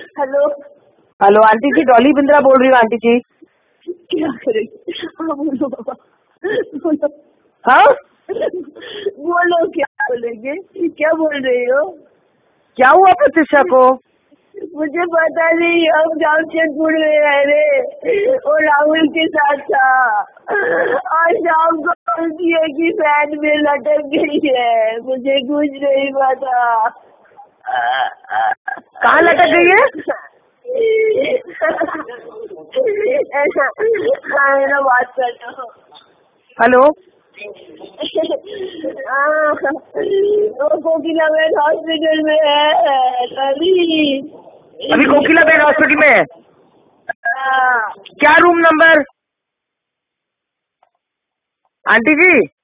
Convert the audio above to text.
Hello. Hello aunty ji, Dolly Bindra बोल रही हूँ आंटी जी। क्या करेंगे? हाँ बोलो बाबा, बोलो। हाँ, बोलो क्या बोलेंगे? क्या बोल रही हो? क्या हुआ प्रतीक्षा को? मुझे पता नहीं, हम जामशेदपुर में है रे, और राहुल के साथ था, और शाम को बोलती है कि फैन में लटक गई है, मुझे कुछ नहीं पता। कहाँ लटक गई है? ना बात कर रहा हूँ। हेलो, वो कोकिलाबेन हॉस्पिटल में है अभी। अभी कोकिलाबेन हॉस्पिटल में है? हाँ। क्या रूम नंबर? आंटी जी